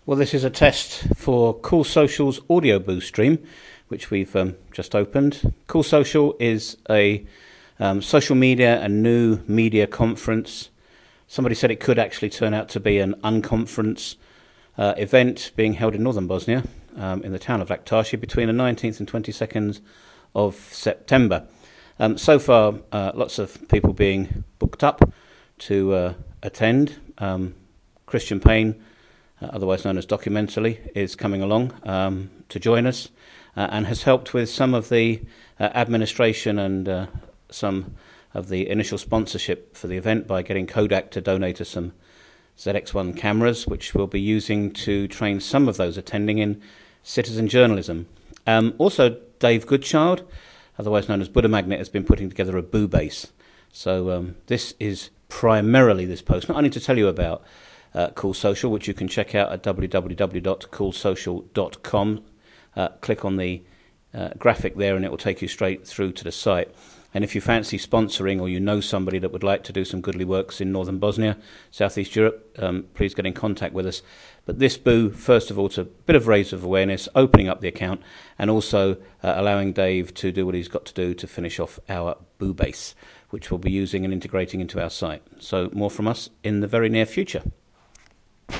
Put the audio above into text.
Well, this is a test for Cool Social's Audio Boost stream, which we've just opened. Cool Social is a social media and new media conference. Somebody said it could actually turn out to be an unconference event being held in northern Bosnia, in the town of Laktashi, between the 19th and 22nd of September. So far, lots of people being booked up to attend. Christian Payne, otherwise known as Documentally, is coming along to join us and has helped with some of the administration and some of the initial sponsorship for the event by getting Kodak to donate us some ZX1 cameras, which we'll be using to train some of those attending in citizen journalism. Also, Dave Goodchild, otherwise known as Buddha Magnet, has been putting together a Boo Base. So this is primarily this post, not only to tell you about Cool Social, which you can check out at www.coolsocial.com. Click on the graphic there and it will take you straight through to the site. And if you fancy sponsoring or you know somebody that would like to do some goodly works in northern Bosnia, Southeast Europe, please get in contact with us. But this Boo, first of all, it's a bit of raise of awareness, opening up the account, and also allowing Dave to do what he's got to do to finish off our Boo Base, which we'll be using and integrating into our site. So more from us in the very near future.